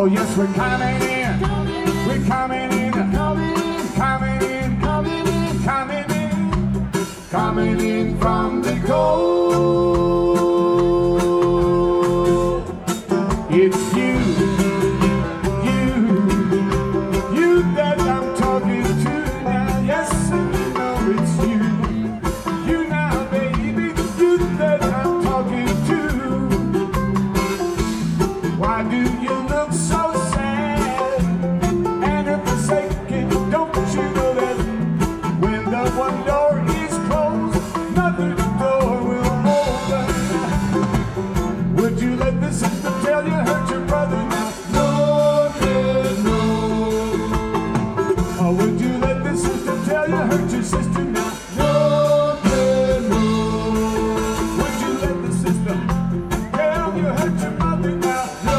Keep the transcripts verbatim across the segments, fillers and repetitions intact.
Oh yes, we're coming in. We're coming in. Coming in. Coming in. Coming in. Coming in. Coming in from the cold. It's you. You. You that I'm talking to now. Yes, I know it's you. You now, baby. You that I'm talking to. Why do you look so sad and forsaken? Don't you know that when the one door is closed, another door will open? Would you let the sister tell you hurt your brother now? No, no, no. Or would you let the sister tell you hurt your sister now? No, no, no. Would you let the sister tell you hurt your mother now?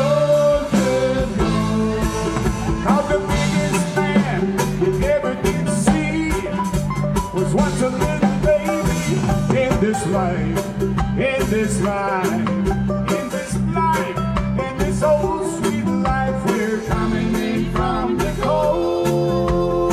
Once a little baby in this life, in this life, in this life, in this old sweet life, we're coming in from the cold.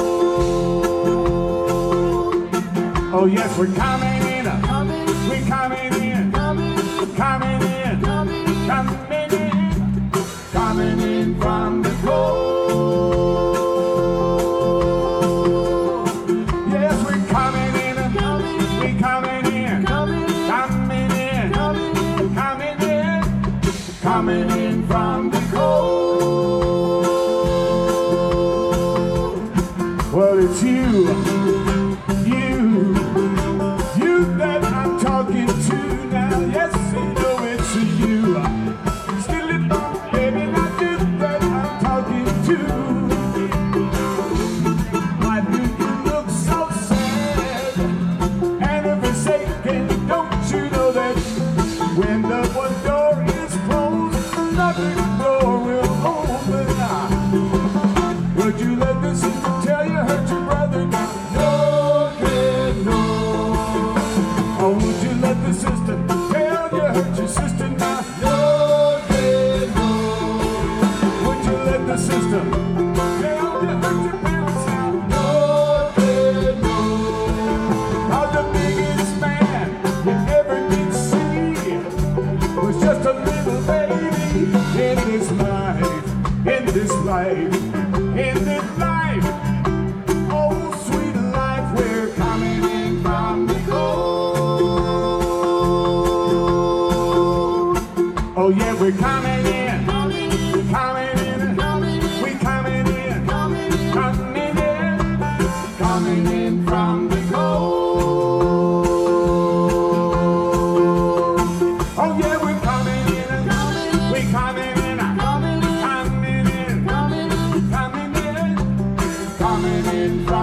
Oh yes, we're coming in, we're coming in, coming in, coming in, coming in from the cold. Coming in from the cold. Well, it's you, you, you that I'm talking to now. Yes, you know it's you. Still it don't, baby, not you that I'm talking to. Why do you look so sad and forsaken? Don't you know that when the one door is closed, another door will open? Would you let the sister tell you hurt your brother now? No, no. Or would you let the sister tell you hurt your sister now? No, no. Would you let the sister tell you hurt your parents now? No, no. How the biggest man you ever did see was just a little baby in this life, in this life, in this life. Oh, sweet life, we're coming in from the cold. Oh yeah, we're coming in, coming in, we're coming in, coming in, coming in from the cold. Oh yeah, we're coming in, we're coming in, coming in, coming in, coming in from